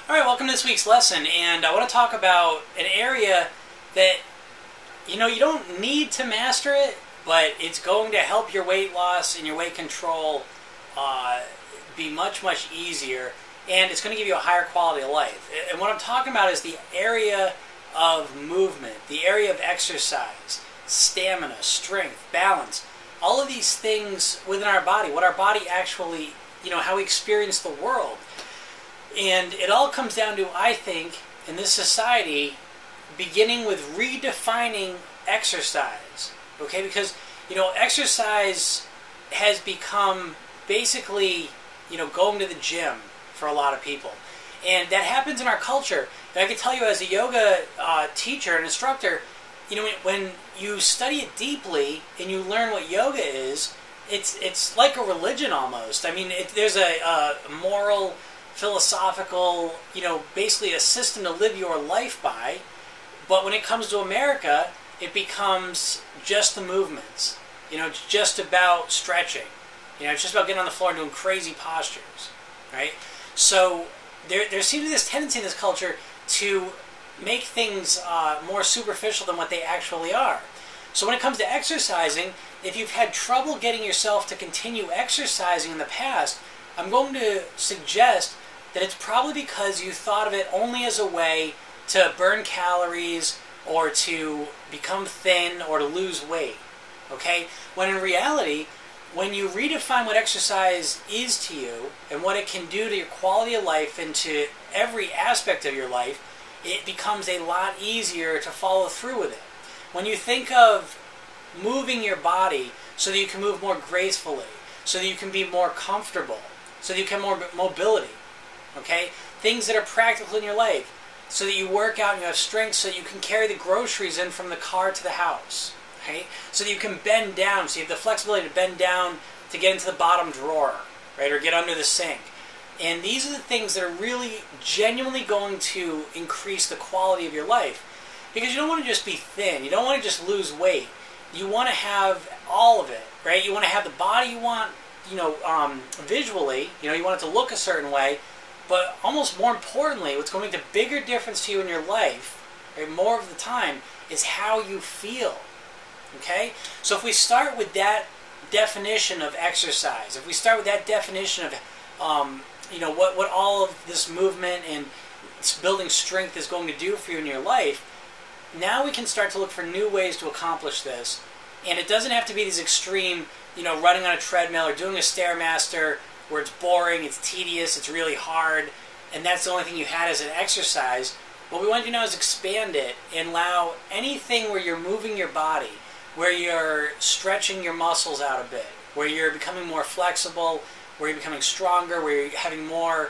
All right, welcome to this week's lesson, and I want to talk about an area that, you don't need to master it, but it's going to help your weight loss and your weight control be much, much easier, and it's going to give you a higher quality of life. And what I'm talking about is the area of movement, the area of exercise, stamina, strength, balance, all of these things within our body, what our body actually, how we experience the world. And it all comes down to, I think, in this society, beginning with redefining exercise. Okay, because, exercise has become basically, going to the gym for a lot of people. And that happens in our culture. And I can tell you as a yoga teacher and instructor, when you study it deeply and you learn what yoga is, it's like a religion almost. I mean, there's a moral, philosophical, basically a system to live your life by. But when it comes to America, it becomes just the movements. It's just about stretching. It's just about getting on the floor and doing crazy postures, right? So there seems to be this tendency in this culture to make things more superficial than what they actually are. So when it comes to exercising, if you've had trouble getting yourself to continue exercising in the past, I'm going to suggest that it's probably because you thought of it only as a way to burn calories or to become thin or to lose weight, okay? When in reality, when you redefine what exercise is to you and what it can do to your quality of life and to every aspect of your life, it becomes a lot easier to follow through with it. When you think of moving your body so that you can move more gracefully, so that you can be more comfortable, so that you can have more mobility, okay? Things that are practical in your life, so that you work out and you have strength so that you can carry the groceries in from the car to the house, okay? So that you can bend down, so you have the flexibility to bend down to get into the bottom drawer, right, or get under the sink. And these are the things that are really genuinely going to increase the quality of your life. Because you don't want to just be thin. You don't want to just lose weight. You want to have all of it, right? You want to have the body you want, visually. You want it to look a certain way. But almost more importantly, what's going to make the bigger difference to you in your life, right, more of the time, is how you feel. Okay? So if we start with that definition of exercise, if we start with that definition of, what all of this movement and building strength is going to do for you in your life, now we can start to look for new ways to accomplish this. And it doesn't have to be these extreme, running on a treadmill or doing a Stairmaster where it's boring, it's tedious, it's really hard, and that's the only thing you had as an exercise. What we want to do now is expand it and allow anything where you're moving your body, where you're stretching your muscles out a bit, where you're becoming more flexible, where you're becoming stronger, where you're having more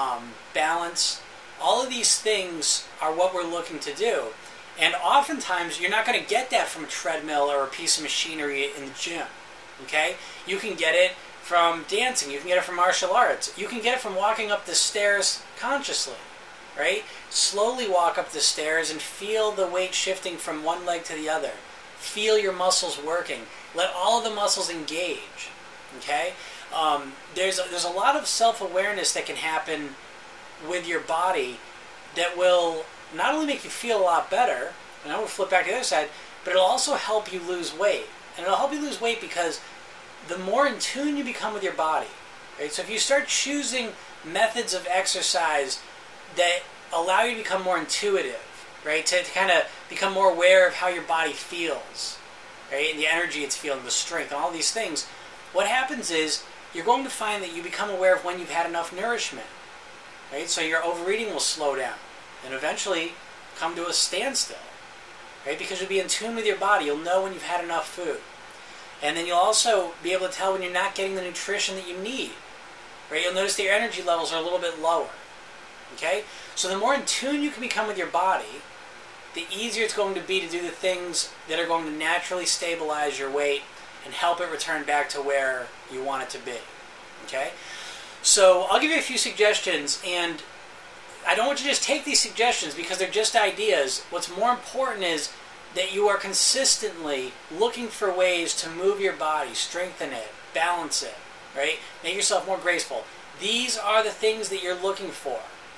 balance. All of these things are what we're looking to do. And oftentimes, you're not going to get that from a treadmill or a piece of machinery in the gym. Okay? You can get it from dancing. You can get it from martial arts. You can get it from walking up the stairs consciously. Right? Slowly walk up the stairs and feel the weight shifting from one leg to the other. Feel your muscles working. Let all of the muscles engage. Okay? There's a lot of self-awareness that can happen with your body that will not only make you feel a lot better, and I will flip back to the other side, but it'll also help you lose weight. And it'll help you lose weight because the more in tune you become with your body, right? So if you start choosing methods of exercise that allow you to become more intuitive, right? To kind of become more aware of how your body feels, right? And the energy it's feeling, the strength, and all these things, what happens is you're going to find that you become aware of when you've had enough nourishment, right? So your overeating will slow down and eventually come to a standstill, right? Because you'll be in tune with your body. You'll know when you've had enough food. And then you'll also be able to tell when you're not getting the nutrition that you need, right? You'll notice that your energy levels are a little bit lower, okay? So the more in tune you can become with your body, the easier it's going to be to do the things that are going to naturally stabilize your weight and help it return back to where you want it to be, okay? So I'll give you a few suggestions, and I don't want you to just take these suggestions because they're just ideas. What's more important is that you are consistently looking for ways to move your body, strengthen it, balance it, right? Make yourself more graceful. These are the things that you're looking for.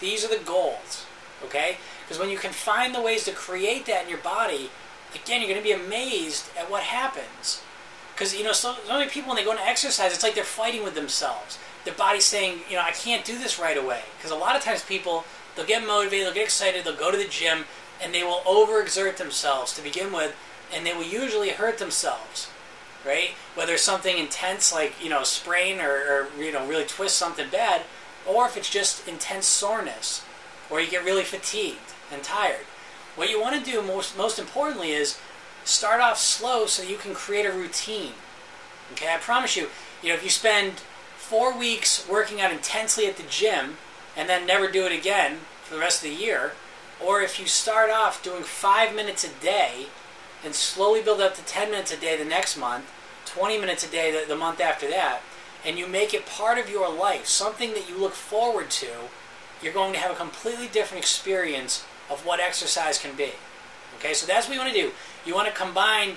These are the goals, okay? Because when you can find the ways to create that in your body, again, you're going to be amazed at what happens. Because, so many people, when they go into exercise, it's like they're fighting with themselves. Their body's saying, I can't do this right away. Because a lot of times people, they'll get motivated, they'll get excited, they'll go to the gym, and they will overexert themselves to begin with, and they will usually hurt themselves, right? Whether it's something intense like, sprain or really twist something bad, or if it's just intense soreness, or you get really fatigued and tired. What you want to do most importantly is start off slow so you can create a routine. Okay, I promise you, if you spend 4 weeks working out intensely at the gym and then never do it again for the rest of the year, or if you start off doing 5 minutes a day and slowly build up to 10 minutes a day the next month, 20 minutes a day the month after that, and you make it part of your life, something that you look forward to, you're going to have a completely different experience of what exercise can be. Okay, so that's what you want to do. You want to combine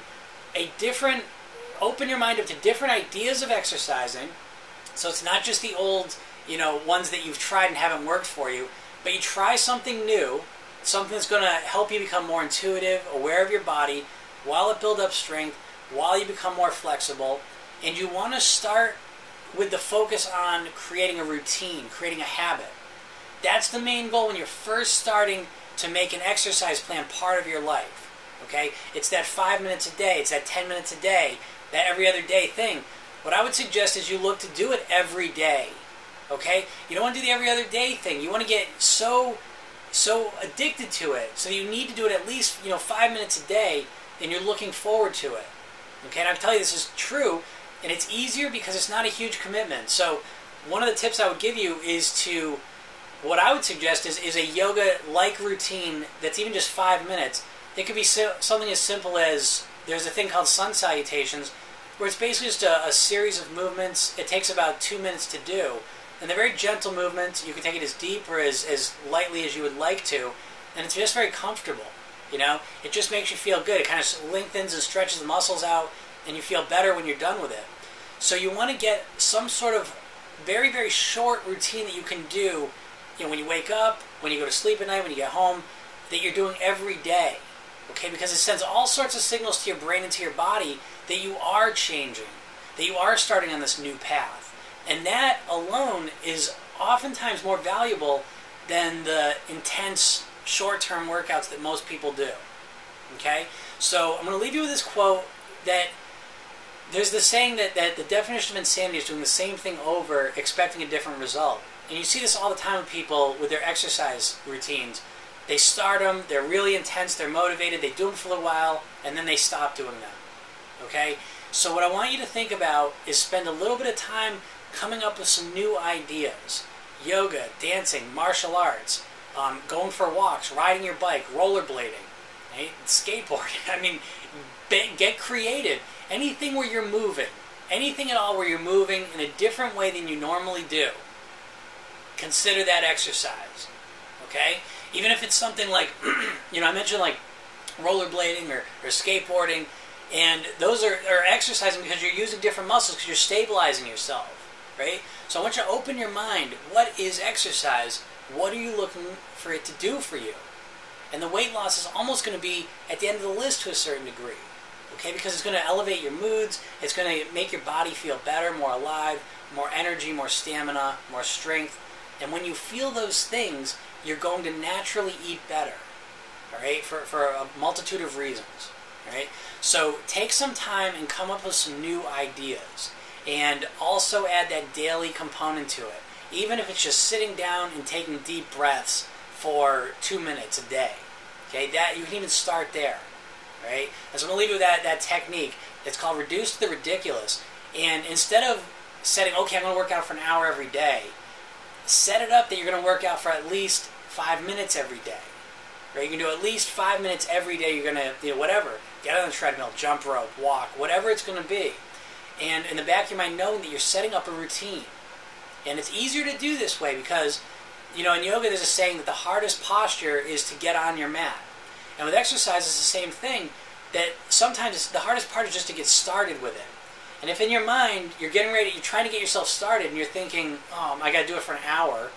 open your mind up to different ideas of exercising, so it's not just the old, ones that you've tried and haven't worked for you, but you try something new, something that's going to help you become more intuitive, aware of your body, while it builds up strength, while you become more flexible, and you want to start with the focus on creating a routine, creating a habit. That's the main goal when you're first starting to make an exercise plan part of your life. Okay? It's that 5 minutes a day, it's that 10 minutes a day, that every other day thing. What I would suggest is you look to do it every day. Okay? You don't want to do the every other day thing. You want to get so addicted to it, so you need to do it at least 5 minutes a day, and you're looking forward to it. Okay? And I can tell you this is true, and it's easier because it's not a huge commitment. So one of the tips I would give you is what I would suggest is a yoga-like routine that's even just 5 minutes. It could be something as simple as, there's a thing called sun salutations, where it's basically just a series of movements. It takes about 2 minutes to do. And they're very gentle movements. You can take it as deep or as lightly as you would like to. And it's just very comfortable. It just makes you feel good. It kind of lengthens and stretches the muscles out, and you feel better when you're done with it. So you want to get some sort of very, very short routine that you can do when you wake up, when you go to sleep at night, when you get home, that you're doing every day. Okay, because it sends all sorts of signals to your brain and to your body that you are changing, that you are starting on this new path. And that alone is oftentimes more valuable than the intense short-term workouts that most people do. Okay? So I'm going to leave you with this quote that there's the saying that the definition of insanity is doing the same thing over, expecting a different result. And you see this all the time with people with their exercise routines. They start them, they're really intense, they're motivated, they do them for a little while, and then they stop doing them. Okay? So what I want you to think about is spend a little bit of time coming up with some new ideas. Yoga, dancing, martial arts, going for walks, riding your bike, rollerblading, right? Skateboarding. I mean, get creative. Anything where you're moving, anything at all where you're moving in a different way than you normally do, consider that exercise. Okay? Even if it's something like, I mentioned like rollerblading or skateboarding, and those are exercising because you're using different muscles because you're stabilizing yourself, right? So I want you to open your mind. What is exercise? What are you looking for it to do for you? And the weight loss is almost going to be at the end of the list to a certain degree, okay? Because it's going to elevate your moods. It's going to make your body feel better, more alive, more energy, more stamina, more strength. And when you feel those things, you're going to naturally eat better, all right, for a multitude of reasons, all right? So take some time and come up with some new ideas, and also add that daily component to it, even if it's just sitting down and taking deep breaths for 2 minutes a day, okay? That you can even start there, right? And so I'm going to leave you with that technique. It's called Reduce the Ridiculous, and instead of setting, okay, I'm going to work out for an hour every day, set it up that you're going to work out for at least 5 minutes every day. Right? You can do at least 5 minutes every day. You're going to, whatever. Get on the treadmill, jump rope, walk, whatever it's going to be. And in the back of your mind, knowing that you're setting up a routine. And it's easier to do this way because, in yoga there's a saying that the hardest posture is to get on your mat. And with exercise, it's the same thing, that sometimes the hardest part is just to get started with it. And if in your mind, you're getting ready, you're trying to get yourself started, and you're thinking, I got to do it for an hour,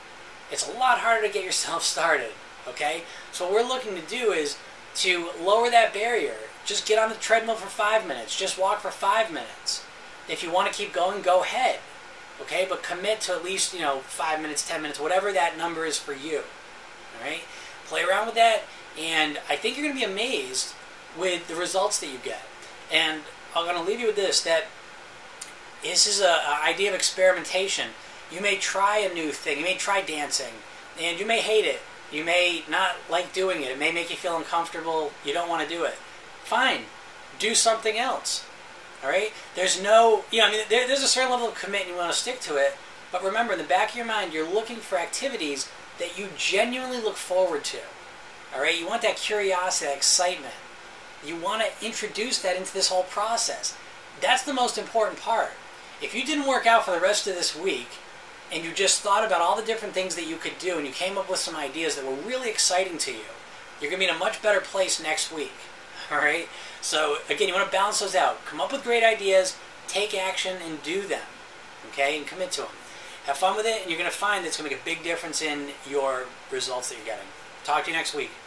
It's a lot harder to get yourself started, okay? So what we're looking to do is to lower that barrier. Just get on the treadmill for 5 minutes. Just walk for 5 minutes. If you want to keep going, go ahead, okay? But commit to at least, 5 minutes, 10 minutes, whatever that number is for you, all right? Play around with that, and I think you're going to be amazed with the results that you get. And I'm going to leave you with this, that this is an idea of experimentation. You may try a new thing. You may try dancing, and you may hate it. You may not like doing it. It may make you feel uncomfortable. You don't want to do it. Fine. Do something else. All right? There's no, there's a certain level of commitment, you want to stick to it, but remember, in the back of your mind, you're looking for activities that you genuinely look forward to. All right? You want that curiosity, that excitement. You want to introduce that into this whole process. That's the most important part. If you didn't work out for the rest of this week, and you just thought about all the different things that you could do, and you came up with some ideas that were really exciting to you, you're going to be in a much better place next week. All right? So, again, you want to balance those out. Come up with great ideas, take action, and do them. Okay? And commit to them. Have fun with it, and you're going to find that it's going to make a big difference in your results that you're getting. Talk to you next week.